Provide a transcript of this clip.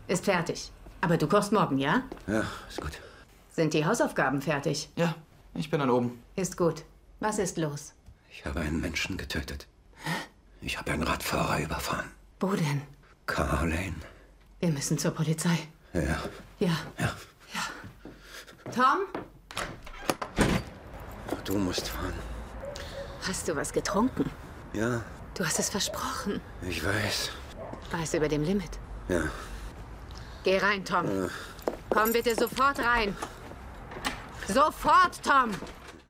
Ist fertig. Aber du kochst morgen, ja? Ja, ist gut. Sind die Hausaufgaben fertig? Ja, ich bin dann oben. Ist gut. Was ist los? Ich habe einen Menschen getötet. Ich habe einen Radfahrer überfahren. Wo denn? Carr Lane. Wir müssen zur Polizei. Ja. Ja. Ja. Ja. Tom? Du musst fahren. Hast du was getrunken? Ja. Du hast es versprochen. Ich weiß. War es über dem Limit? Ja. Geh rein, Tom. Komm bitte sofort rein. Sofort, Tom!